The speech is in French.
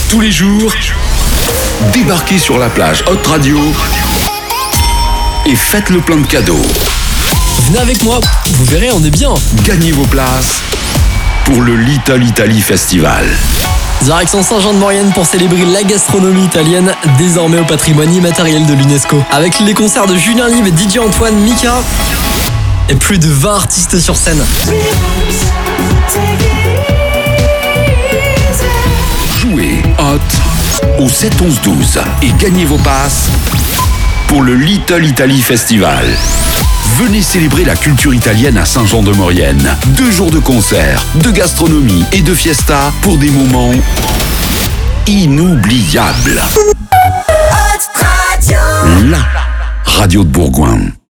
Tous les jours, débarquez sur la plage Hot Radio et faites le plein de cadeaux. Venez avec moi, vous verrez, on est bien. Gagnez vos places pour le Little Italy Festival. Direction Saint-Jean-de-Maurienne pour célébrer la gastronomie italienne, désormais au patrimoine immatériel de l'UNESCO. Avec les concerts de Julien Live et DJ Antoine, Mika et plus de 20 artistes sur scène. Jouez Hot au 7 11 12 et gagnez vos passes pour le Little Italy Festival. Venez célébrer la culture italienne à Saint-Jean-de-Maurienne. 2 jours de concerts, de gastronomie et de fiesta pour des moments inoubliables. La radio de Bourgoin.